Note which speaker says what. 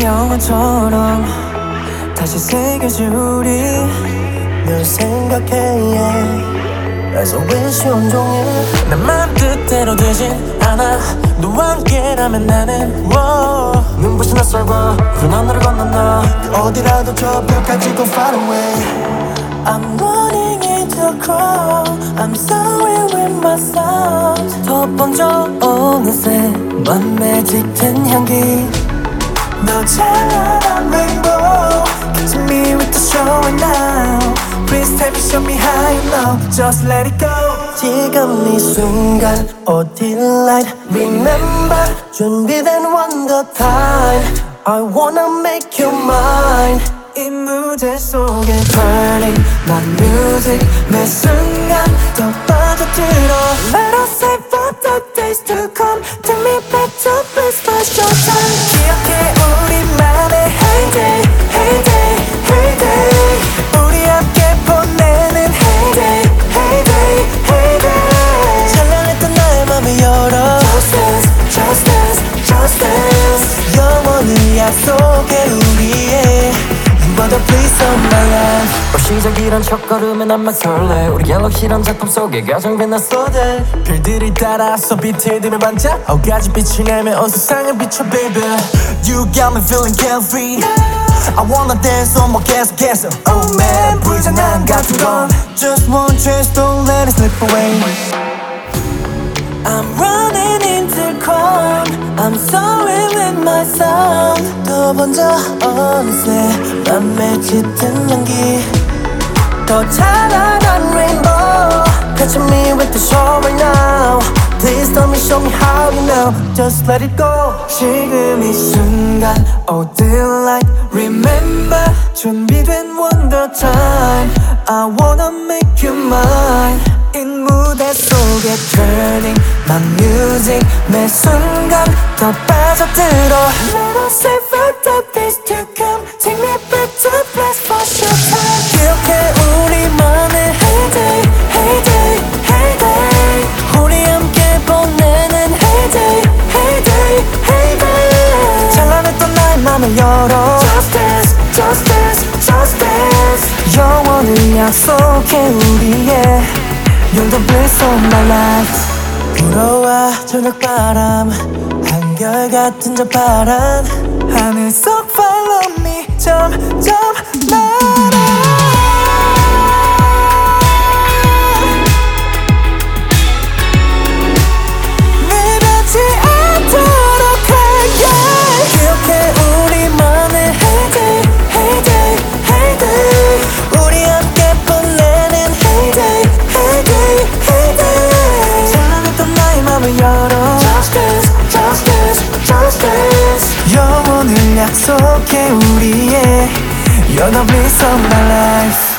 Speaker 1: 영화처럼 다시 새겨질 우리 늘 생각해 그래서 wish 온종일 내 맘 뜻대로 되진 않아 너와 함께라면 나는 눈부신 햇살과 푸른 하늘을 건넌다 어디라도 저 벽까지 go far away I'm running into a crowd I'm sorry with myself 더 번져 어느새 맘에 짙은 향기 너 찬란한 rainbow Catch me with the show right now Please take me, show me how you know Just let it go 지금 이 순간 Oh delight Remember 준비된 wonder time I wanna make you mine 이 무대 속에 Turning my music 매 순간 더 빠져들어 Let us save for the days to come Take me back to place for showtime 기억해 우리만의 heyday Heyday Heyday 우리 함께 보내는 heyday Heyday Heyday 찬란했던 나의 맘을 열어 Just dance Just dance Just dance 영원히 약속해 우리의 You are the bliss of my life 시작이란 첫걸음에 난 막 설레 우리 갤럭시란 작품 속에 가장 빛난 소재 별들이 따라서 빛을 들며 반짝 아홉가지 빛을 내며 온 세상을 비춰 baby You got me feeling carefree I wanna dance on my 계속해서 Oh man 불장난 같은 건 Just one chance don't let it slip away I'm running into crowd I'm sorry with myself 더 번져 어느새 맘에 짙은 향기 더 찬란한 rainbow Catch me with the show right now Please tell me, show me how you know Just let it go 지금 이 순간 Oh delight Remember 준비된 wonder time I wanna make you mine 이 무대 속에 Turning my music 매 순간 더 빠져들어 Let us save for the days to come Take me back to the place for showtime 기억해 우리만의 heyday Heyday Heyday 우리 함께 보내는 heyday Heyday Heyday 찬란했던 나의 맘을 열어 Just dance Just dance Just dance 영원히 약속해 우리의 You're the bliss of my life 불어와 저녁바람 한결같은 저 파란 하늘 속 follow me 점점 날아 내려지 않도록 할게 기억해 우리만의 heyday Heyday Heyday 우리 함께 보내는 heyday Heyday Heyday 찬란했던 나의 맘을 열어 Just dance Just dance Just dance 영원을 약속해 우리의 You're the bliss of my life